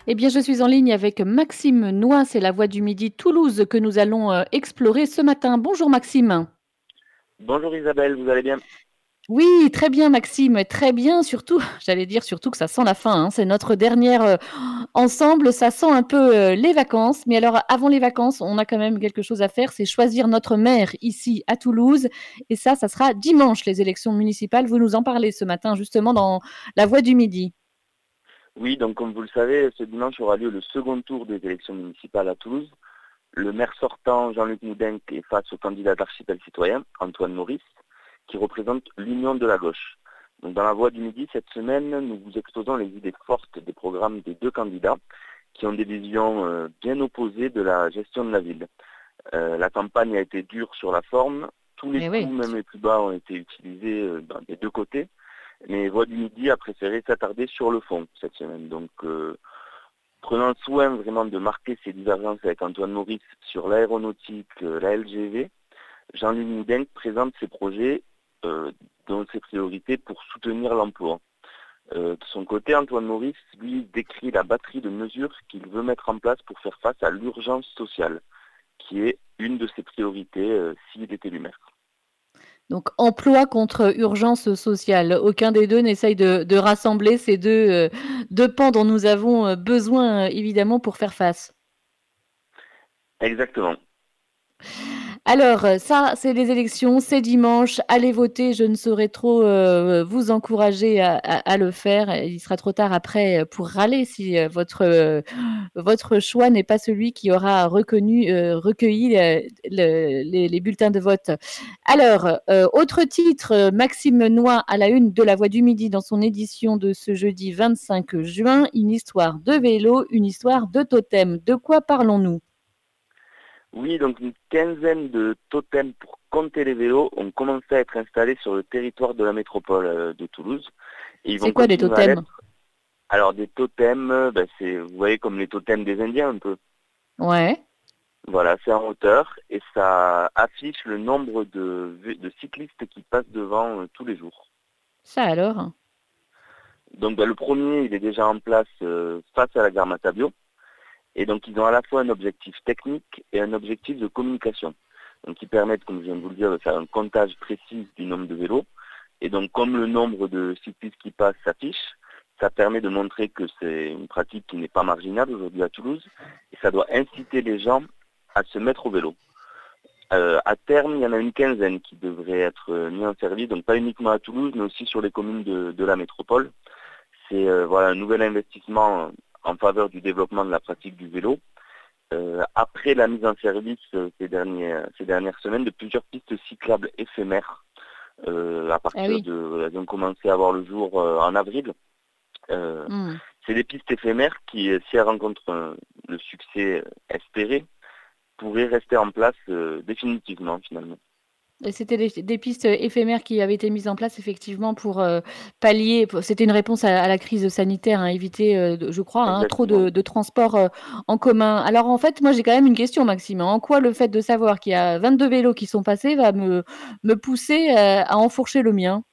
Eh bien, je suis en ligne avec Maxime Noix, c'est la Voix du Midi Toulouse que nous allons explorer ce matin. Bonjour Maxime. Bonjour Isabelle, vous allez bien? Oui, très bien Maxime, très bien, surtout, j'allais dire surtout que ça sent la fin, hein. C'est notre dernière ensemble, ça sent un peu les vacances. Mais alors, avant les vacances, on a quand même quelque chose à faire, c'est choisir notre maire ici à Toulouse. Et ça sera dimanche, les élections municipales. Vous nous en parlez ce matin, justement, dans la Voix du Midi. Oui, donc comme vous le savez, ce dimanche aura lieu le second tour des élections municipales à Toulouse. Le maire sortant, Jean-Luc Moudenc, est face au candidat d'Archipel Citoyen, Antoine Maurice, qui représente l'Union de la gauche. Donc dans la Voix du Midi, cette semaine, nous vous exposons les idées fortes des programmes des deux candidats qui ont des visions bien opposées de la gestion de la ville. La campagne a été dure sur la forme, tous les Eh coups, oui. même les plus bas, ont été utilisés des deux côtés. Mais Voix du Midi a préféré s'attarder sur le fond cette semaine. Donc, prenant soin vraiment de marquer ces divergences avec Antoine Maurice sur l'aéronautique, la LGV, Jean-Luc Moudenc présente ses projets, dont ses priorités pour soutenir l'emploi. De son côté, Antoine Maurice, lui, décrit la batterie de mesures qu'il veut mettre en place pour faire face à l'urgence sociale, qui est une de ses priorités s'il est élu maire. Donc emploi contre urgence sociale. Aucun des 2 n'essaye de rassembler ces 2 pans dont nous avons, besoin, évidemment pour faire face. Exactement. Alors, ça, c'est les élections, c'est dimanche. Allez voter. Je ne saurais trop, vous encourager à le faire. Il sera trop tard après, pour râler si, votre choix n'est pas celui qui aura recueilli, les bulletins de vote. Alors, autre titre, Maxime Noix à la une de La Voix du Midi dans son édition de ce jeudi 25 juin, une histoire de vélo, une histoire de totem. De quoi parlons-nous? Oui, donc une quinzaine de totems pour compter les vélos ont commencé à être installés sur le territoire de la métropole de Toulouse. Et ils C'est vont quoi des continuer à totems? l'être. Alors des totems, c'est, vous voyez, comme les totems des Indiens un peu. Ouais, Voilà, c'est en hauteur et ça affiche le nombre de cyclistes qui passent devant tous les jours. ça alors? Donc le premier, il est déjà en place face à la gare Matabio. Et donc ils ont à la fois un objectif technique et un objectif de communication. Donc ils permettent, comme je viens de vous le dire, de faire un comptage précis du nombre de vélos. Et donc comme le nombre de cyclistes qui passent s'affiche, ça permet de montrer que c'est une pratique qui n'est pas marginale aujourd'hui à Toulouse. Et ça doit inciter les gens à se mettre au vélo. À terme, il y en a une quinzaine qui devraient être mis en service, donc pas uniquement à Toulouse, mais aussi sur les communes de la métropole. C'est voilà, un nouvel investissement en faveur du développement de la pratique du vélo. Après la mise en service ces dernières semaines de plusieurs pistes cyclables éphémères, à Ah partir oui. de, elles ont commencé à voir le jour en avril. Euh, Mmh. c'est des pistes éphémères qui, si elles rencontrent le succès espéré, pourraient rester en place définitivement finalement. Et c'était des pistes éphémères qui avaient été mises en place effectivement pour, pallier c'était une réponse à la crise sanitaire, hein, éviter, de je crois, hein, trop Exactement. de transports, en commun. Alors en fait, moi j'ai quand même une question Maxime, hein. En quoi le fait de savoir qu'il y a 22 vélos qui sont passés va me pousser, à enfourcher le mien?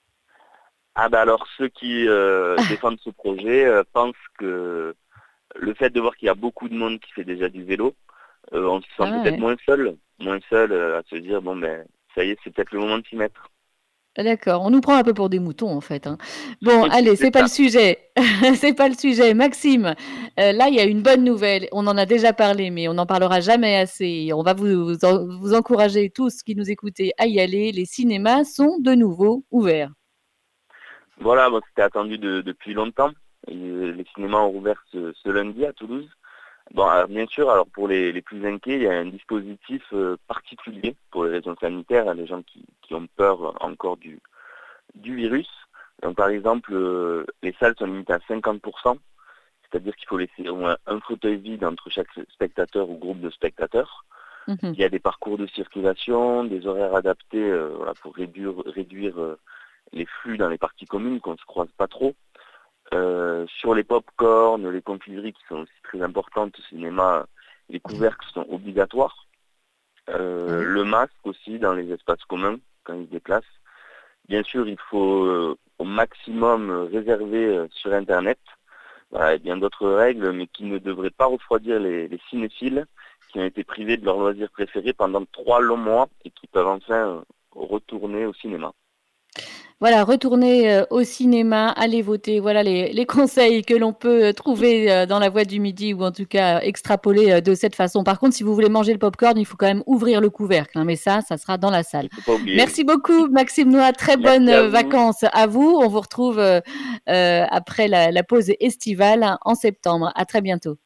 Ah bah alors ceux qui défendent ce projet pensent que le fait de voir qu'il y a beaucoup de monde qui fait déjà du vélo, on se sent Ah peut-être ouais. moins seul à se dire bon ben ça y est, c'est peut-être le moment de s'y mettre. D'accord, on nous prend un peu pour des moutons en fait, hein. Bon allez, C'est c'est pas le ça. sujet. C'est pas le sujet. Maxime, là, il y a une bonne nouvelle. On en a déjà parlé, mais on n'en parlera jamais assez. On va vous encourager tous qui nous écoutez à y aller. Les cinémas sont de nouveau ouverts. Voilà, bon, c'était attendu depuis longtemps. Et, les cinémas ont rouvert ce lundi à Toulouse. Bon, alors, bien sûr, alors pour les plus inquiets, il y a un dispositif particulier pour les raisons sanitaires, hein, les gens qui ont peur encore du virus. Donc par exemple, les salles sont limitées à 50%, c'est-à-dire qu'il faut laisser au moins un fauteuil vide entre chaque spectateur ou groupe de spectateurs. Mmh. Il y a des parcours de circulation, des horaires adaptés voilà, pour réduire les flux dans les parties communes, qu'on ne se croise pas trop. Sur les pop-corn, les confiseries qui sont aussi très importantes au cinéma, les couvercles sont obligatoires. Oui. Le masque aussi dans les espaces communs quand ils se déplacent. Bien sûr, il faut au maximum réserver sur Internet. Voilà, et bien d'autres règles, mais qui ne devraient pas refroidir les cinéphiles qui ont été privés de leur loisir préféré pendant 3 longs mois et qui peuvent enfin retourner au cinéma. Voilà, retournez, au cinéma, allez voter. Voilà les conseils que l'on peut, trouver, dans La Voix du midi ou en tout cas extrapoler, de cette façon. Par contre, si vous voulez manger le popcorn, il faut quand même ouvrir le couvercle, hein, mais ça sera dans la salle. Il ne faut pas oublier, oui. Merci beaucoup Maxime Noy, très bonnes, Merci à vous. vacances à vous. On vous retrouve, après la pause estivale en septembre. À très bientôt.